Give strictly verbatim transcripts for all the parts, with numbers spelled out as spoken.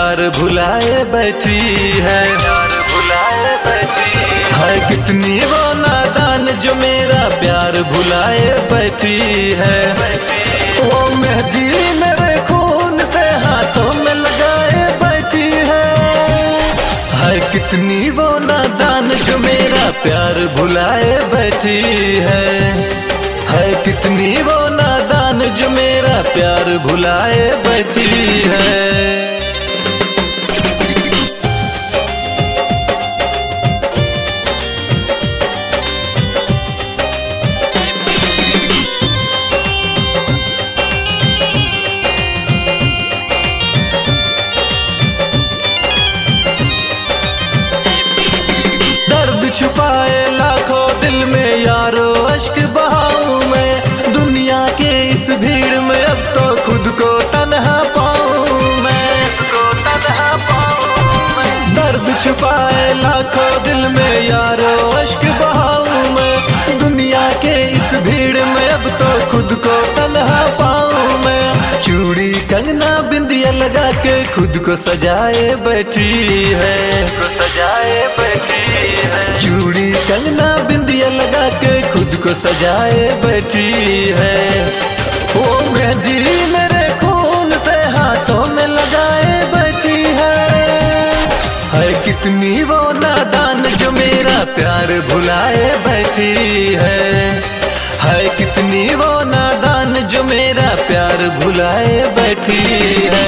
प्यार भुलाए बैठी है, प्यार भुलाए बैठी है। कितनी वो नादान जो मेरा प्यार भुलाए बैठी है। वो मेहंदी मेरे खून से हाथों में लगाए बैठी है। है कितनी वो नादान जो मेरा प्यार भुलाए बैठी है। है कितनी वो नादान जो मेरा प्यार भुलाए बैठी है। छुपाए लाखों दिल में यारो अश्क बहाऊं मैं। दुनिया के इस भीड़ में अब तो खुद को तन्हा पाऊं मैं, को तन्हा पाऊं मैं। दर्द छुपाए लाखों दिल में यारो अश्क बहाऊं मैं। दुनिया के इस भीड़ में अब तो खुद को तन्हा पाऊं मैं। चूड़ी कंगना बिंदिया लगा के खुद को सजाए बैठी है, को सजाए बैठी है। चूड़ी कंगना बिंदिया लगा के खुद को सजाए बैठी है। वो मेहंदी मेरे खून से हाथों में लगाए बैठी है। है कितनी वो नादान जो मेरा प्यार भुलाए बैठी है। है कितनी वो नादान जो मेरा प्यार भुलाए बैठी है।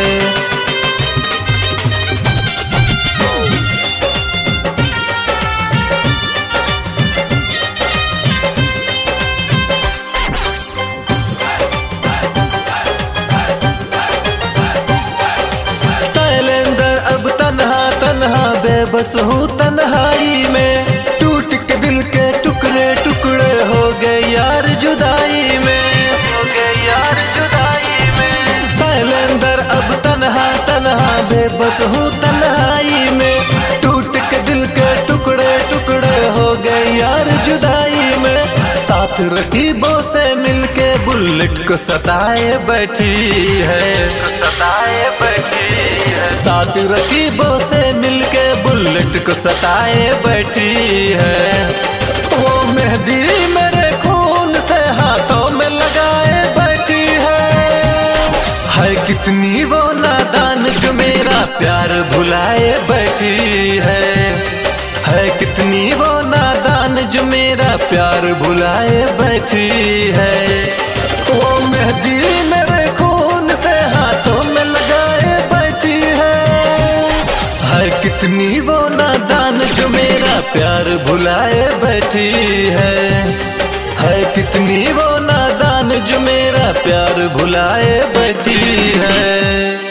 बेबस हूँ तन्हाई में, टूट के दिल के टुकड़े टुकड़े हो गए यार जुदाई में, हो गए यार जुदाई में। शैलेंद्र अब तन्हा तन्हा बेबस हूँ तन्हाई में, टूट के दिल के टुकड़े टुकड़े हो गए यार जुदाई में। साथ रकीबों से मिलके बुलेट को सताए बैठी है, सताए बैठी है। साथ रकीबों से मिलके बुलेट को सताए बैठी है। वो मेहंदी मेरे खून से हाथों में लगाए बैठी है। है कितनी वो नादान जो मेरा प्यार भुलाए बैठी है। है कितनी वो नादान जो मेरा प्यार भुलाए बैठी है। वो मेहंदी मेरे खून से हाथों में लगाए बैठी है। है कितनी वो नादान जो मेरा प्यार भुलाए बैठी है। है कितनी वो नादान जो मेरा प्यार भुलाए बैठी है।